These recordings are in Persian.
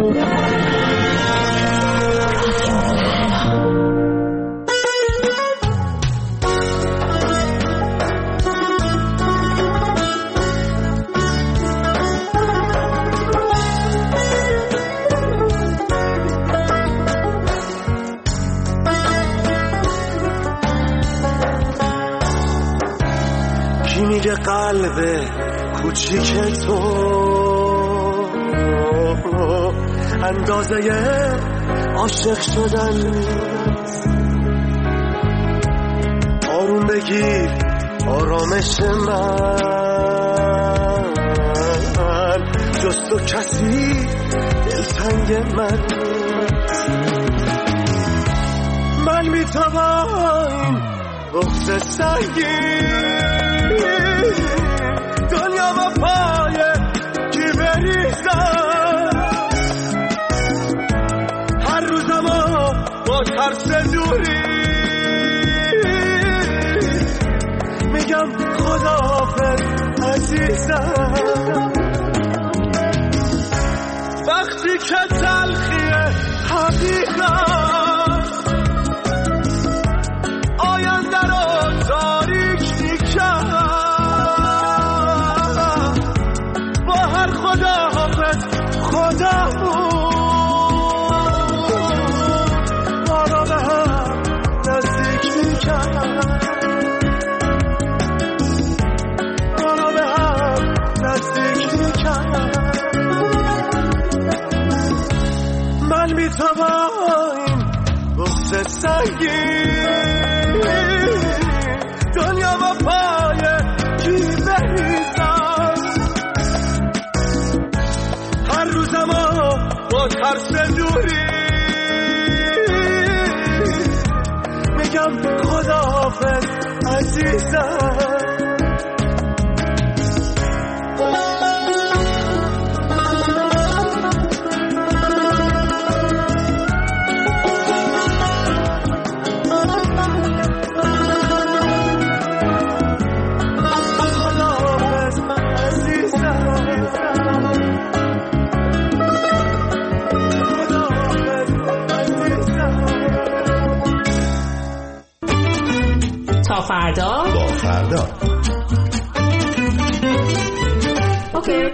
قلب کوچیک تو اندازه عاشق شدن نیست. آروم بگیر آرامش من، جز تو کسی دلتنگ من نیست. من میتوان بغض سنگین دنیا و پای کی بریزم، هر روزمو با ترس دوری میگم خداحافظ عزیزم. وقتی که تلخی حقیقت آینده رو تاریک میکرد، خداحافظ خدامون ما را به هم نزدیک میکرد، ما را به هم نزدیک میکرد. من میتوان بغض سنگین دنیا و پای کی بریزم، هر روزمو با ترس دوری میگم خداحافظ عزیزم. فردا با فردا اوکی.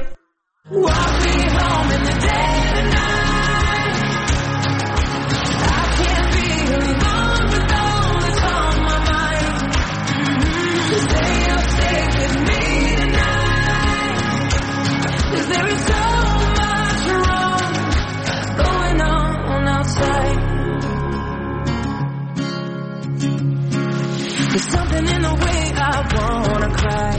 There's something in the way I wanna cry.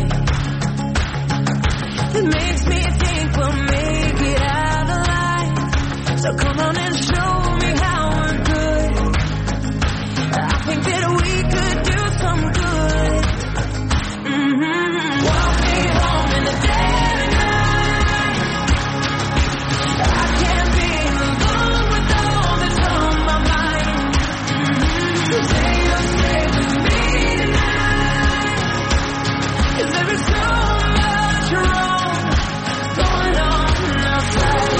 It makes me think we'll make it out alive. So come on and show me how we're good. I think that we could do some good. Walk me home in the dead of night. I can't be alone with all that's on my mind. Say you'll stay with me. There is so much wrong going on outside.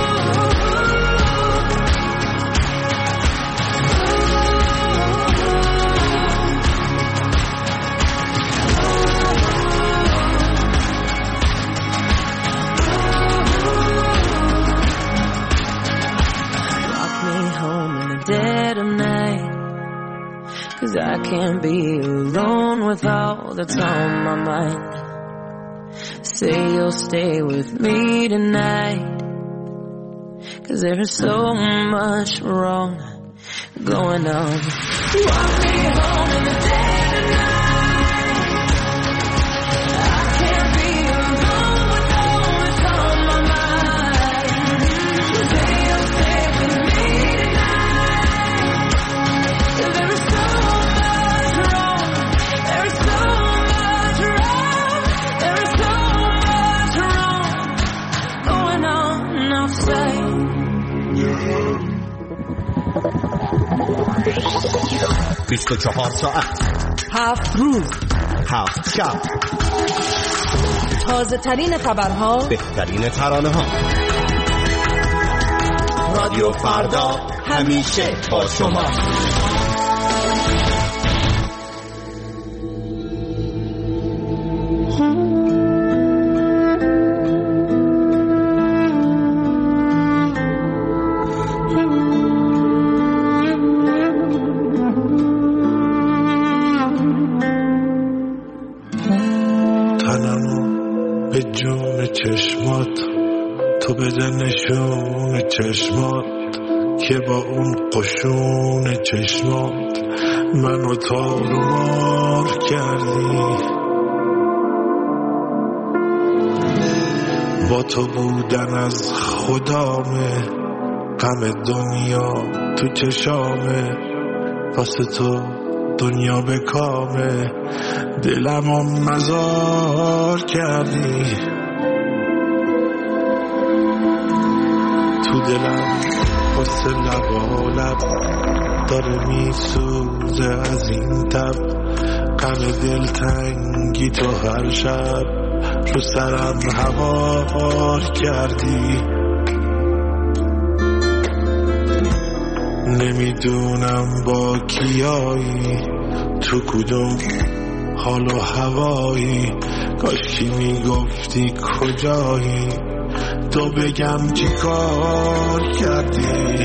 Walk me home in the dead of night. 'Cause I can't be alone with all that's on my mind. Say you'll stay with me tonight. 'Cause there is so much wrong going on. Walk me home in the dead of night. I can't be alone with all that's on my mind. Say you'll stay with me tonight. 'Cause there is so much wrong. There is so much wrong. There is so much wrong going on outside. 24 ساعت 7 روز 7 شب، تازه ترین خبرها، بهترین ترانه ها، رادیو فردا همیشه با شما. به جون چشمات تو بده نشون چشمات که با اون قشون چشمات منو تار و مار کردی. با تو بودن از خدامه، غم دنیا تو چشامه، واسه تو دنیا به کامه، دلمو مزار کردی. تو دلم واسه لبالب داره میسوزه از این تب، غم دلتنگی تو هر شب رو سرم هوار کردی. نمیدونم با کیایی، تو کدوم حال و هوایی، کاشکی میگفتی کجایی، تو بگم چی کار کردی.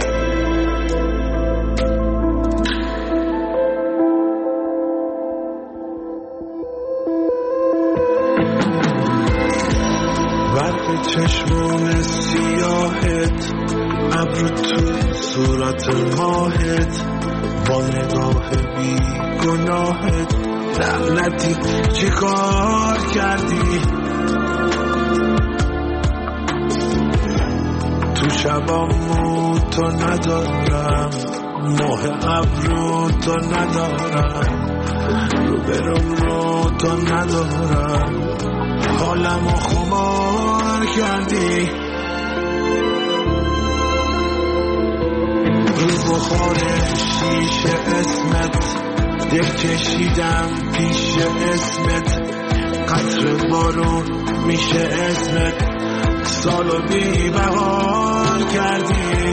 برق چشمون سیاهت، ابرو تو صورت ماهت، با نگاه بی گناهت لعنتی چی کار کردی. تو شبامو تو ندارم، ماه ابرو تو ندارم، رو برم رو تو ندارم، حالمو خمار کردی. رو بخار شیشه اسمت دل کشیدم پیش اسمت، قطر بارون میشه اسمت، سالو بی بهار کردی.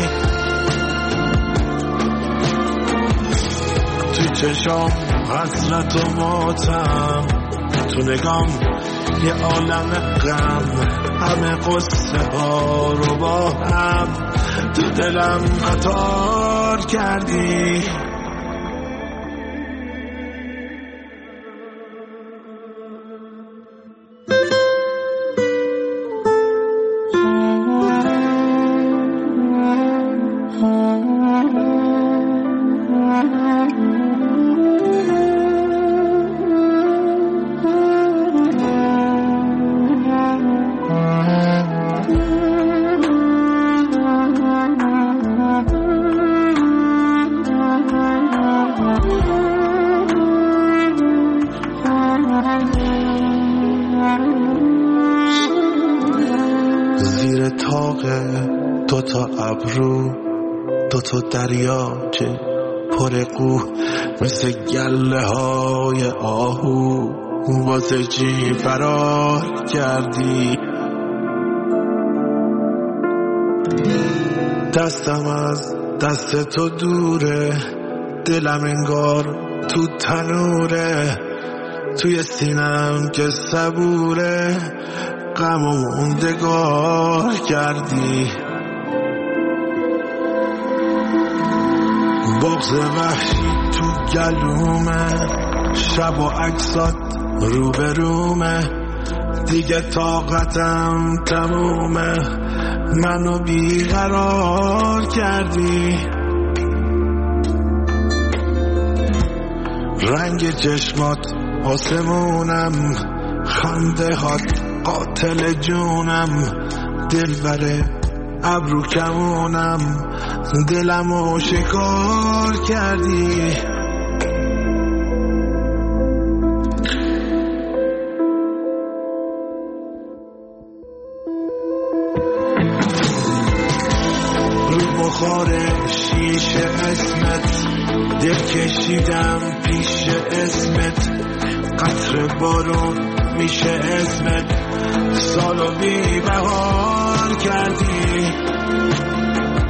تو چشام حسرت و ماتم، تو نگام یه عالم غم، همه قصه ها رو با هم تو دلم قطار کردی. زیر تاق دوتا ابرو دوتا دریاچه پر قو، مثل گله های آهو واسه چی فرار کردی. دستم از دست تو دوره، دلم انگار تو تنوره، توی سینم که صبوره، غم و موندگار کردی. بغض وحشی تو گلومه، شب و عکسات رو به رومه، دیگه طاقتم تمومه، منو بیقرار کردی. رنگ چشمات آسمونم، خنده هات قاتل جونم، دل بره ابرو کمونم، دلمو شکار کردی. رو بخار شیشه اسمت دل کشیدم پیش اسمت، قطر بارون میشه اسمت، سالو بی بهار کردی.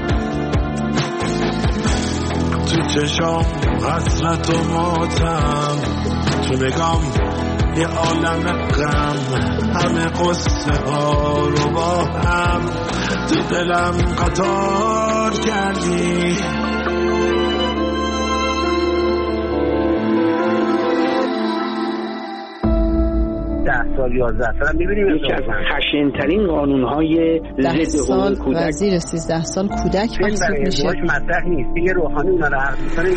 چشام حسرت و ماتم، تو نگام یه عالم غم، همه قصه ها رو با هم تو دلم قطار کردی. 10 سال 11 سال می‌بینیم یکی از خشن‌ترین قانون‌های ضد حقوق کودک. وزیر 13 سال کودک محسوب میشه. مطرح نیست دیگه. روحانی اونا رو حرف می‌زنه.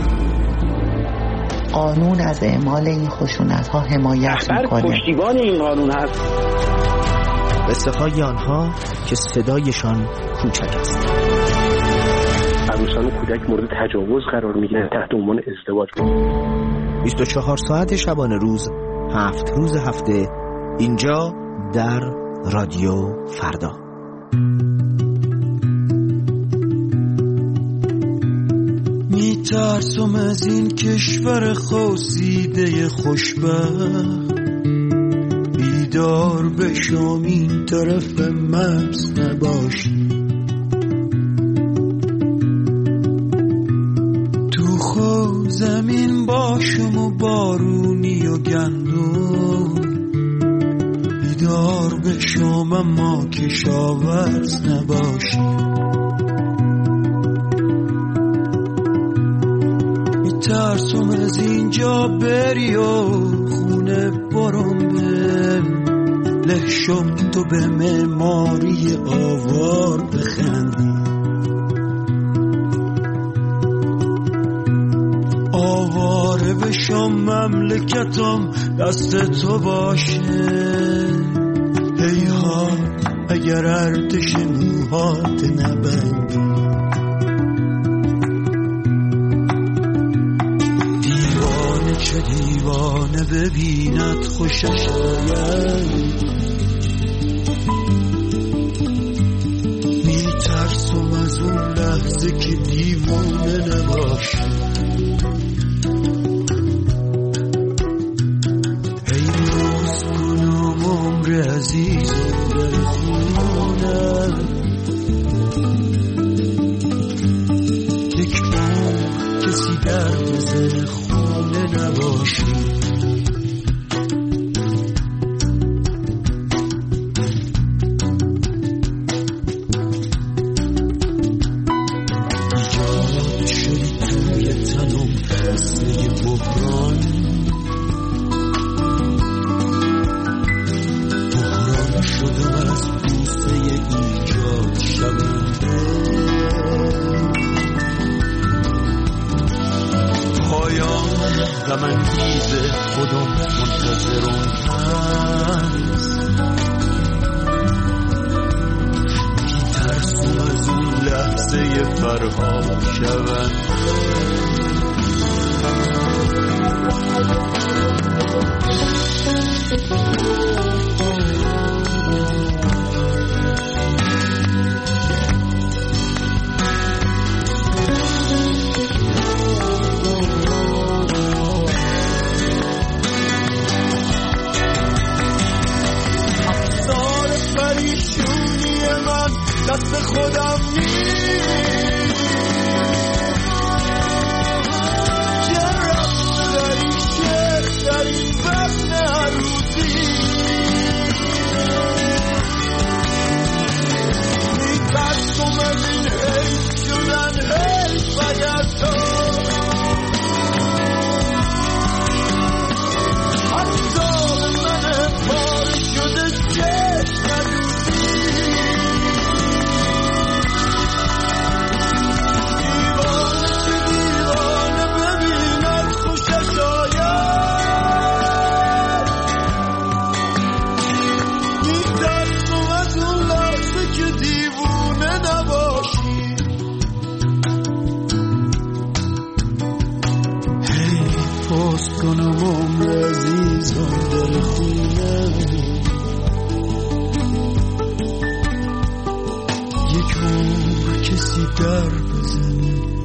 قانون از اعمال این خشونت‌ها حمایت می‌کنه. پشتیبان این قانون هست. قصه های آنها که صدایشان کوچک است. عروسان و کودک مورد تجاوز قرار می‌گیرن تحت عنوان ازدواج. 24 ساعت شبانه روز، 7 روز هفته، اینجا در رادیو فردا. میترسم از این کشور خواسیده خوشبخت، بیدار بشم این طرف مرز نباشی، تو خود زمین باشم و بارونی و گندم، بیدار بشم اما کشاورز نباشی. ترسم از اینجا بری و خونه برم به لحشم، تو به معماری آوار بخندی، آواره بشم مملکتم دست تو باشه. هیها اگر ارتش موهات نبندی، چه دیوانه ببیند خوشش آید، میترسم از اون لحظه که دیوانه نباشی. ای روز کنم عمر عزیزم در خونه، یک عمر کسی در بزن نباشی. ایجاد شدی توی تنم مثل یه بحران، بحران شدم از بوسه ایجاد شونده، پایان غم‌انگیز خودم منتظرم هست، میترسم از اون لحظه فرها شونده. دست خودم در این وزن عروضی، میترسم از این حیف شدن حیف اگر تو حتی من پاره شده چشم ندوزی. کنم عمر عزیزم در خونه، یک عمر کسی در بزنه